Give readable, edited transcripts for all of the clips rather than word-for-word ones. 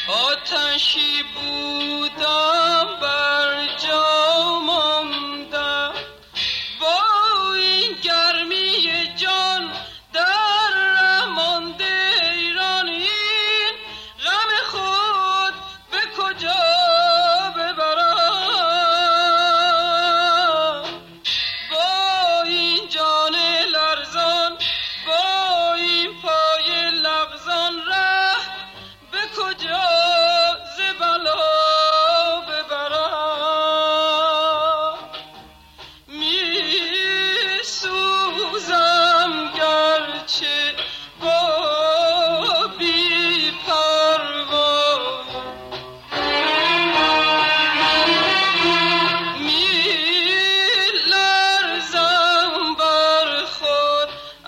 آتشی بودم بر جا ماندم، با این گرمی جان در ره مانده ایران، این غم خود به کجا ببرم؟ با این جان لرزان، با این پای لغزان، ره به کجا ز بلا ببرم؟ می سوزم گرچه با بی پروا، می لرزم بر خود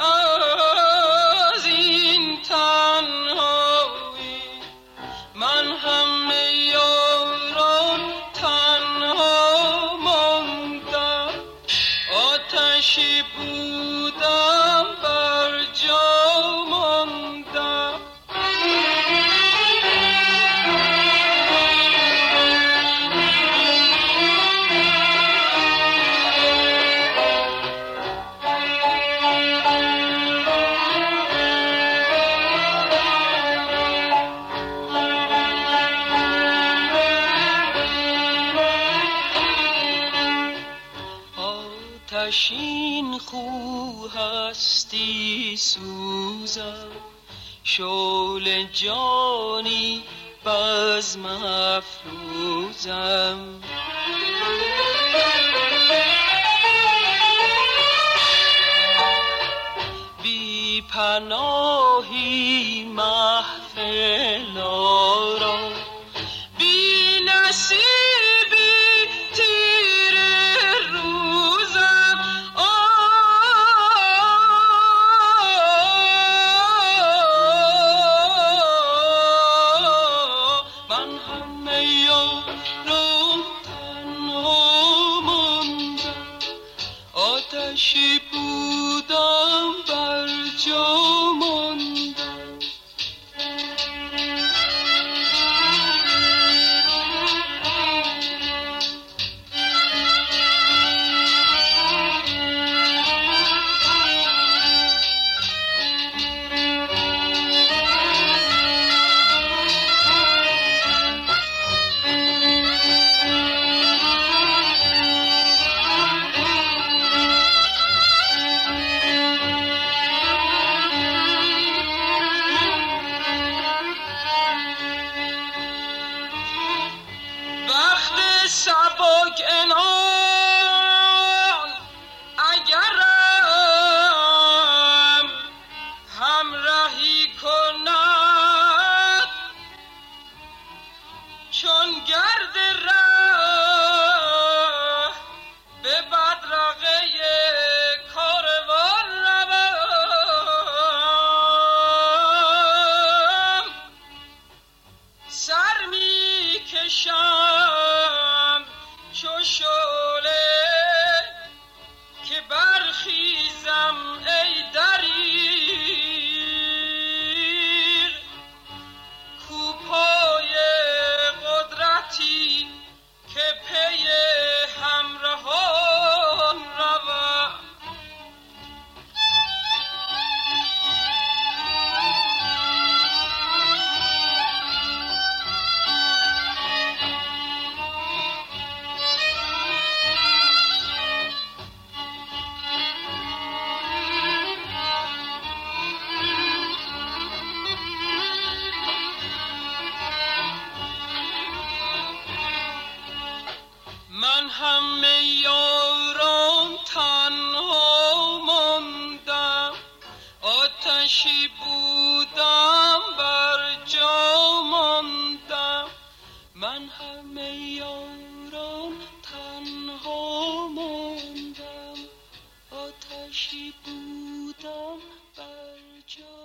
از این تنهایی. من همه یاران تنها ماندم، آتشی بودم بر جا ماندم. آتشین خو هستی سوزم، شعله جانی بزم افروزم. بی پناهی محفل آرا، بی نصیبی تیره روزم. من همه یارم تنها ماندم، آتشی بودم بر جا ماندم. وقت سبک انعام اگرم همراهی کند، چون گرد ره به بدرقه کاروان روم. سر می کشم چو شعله که برخیزم ای دریغ، کو پای قدرتی که پی همراهان روم. من همه یارم تنها ماندم، آتشی بودم بر جا ماندم. من همه یارم تنها ماندم، آتشی بودم بر جا